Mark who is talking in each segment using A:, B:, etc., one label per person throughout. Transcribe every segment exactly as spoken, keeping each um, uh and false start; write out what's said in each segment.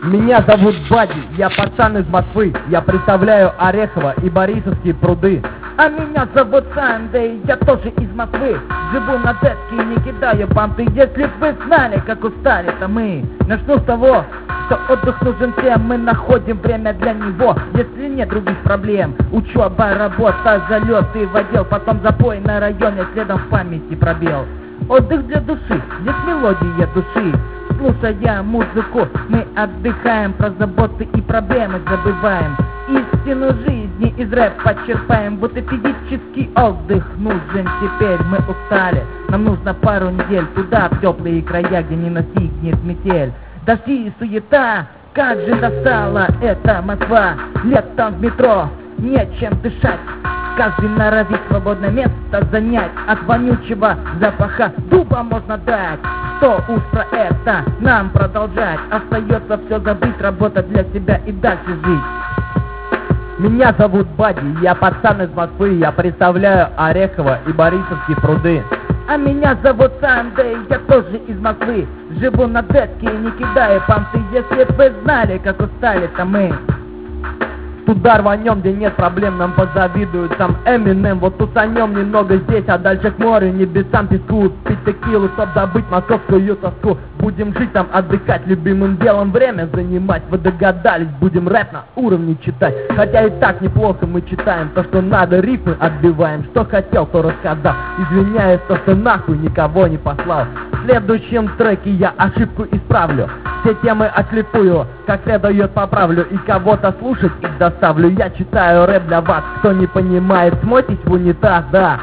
A: Меня зовут Бади, я пацан из Москвы. Я представляю Орехово и Борисовские пруды.
B: А меня зовут Сандей, я тоже из Москвы. Живу на детке и не кидаю банты. Если б вы знали, как устали-то мы. Начну с того, что отдых нужен всем. Мы находим время для него, если нет других проблем. Учеба, работа, залеты в отдел, потом запой на районе, следом в памяти пробел. Отдых для души, здесь мелодия души. Слушая музыку, мы отдыхаем, про заботы и проблемы забываем. Истину жизни из рэпа черпаем, вот и физический отдых нужен теперь. Мы устали, нам нужно пару недель туда, в теплые края, где не настигнет метель. Дожди и суета, как же достала эта Москва. Летом в метро, нечем дышать, каждый норовит свободное место занять. От вонючего запаха дуба можно дать. Что уж про это нам продолжать? Остается все забыть, работать для себя и дальше жить.
A: Меня зовут Бади, я пацан из Москвы. Я представляю Орехово и Борисовские пруды.
B: А меня зовут Сандей, я тоже из Москвы. Живу на детке и не кидаю понты. Если б вы знали, как устали-то мы.
A: Туда рванем, где нет проблем, нам позавидуют сам Эминем. Вот тусанем немного здесь, а дальше к морю, небесам, песку. Пить текилу, чтоб забыть московскую тоску. Будем жить там, отдыхать, любимым делом время занимать. Вы догадались, будем рэп на уровне читать. Хотя и так неплохо мы читаем то, что надо, рифмы отбиваем. Что хотел, то рассказал, извиняюсь, то, что нахуй никого не послал. В следующем треке я ошибку исправлю, все темы отлипую, как следует поправлю. И кого-то слушать их доставлю. Я читаю рэп для вас, кто не понимает, смойтесь в унитаз, да.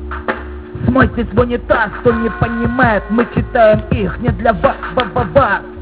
B: Смойтесь в унитаз, кто не понимает, мы читаем их не для вас, ба-ба-ба.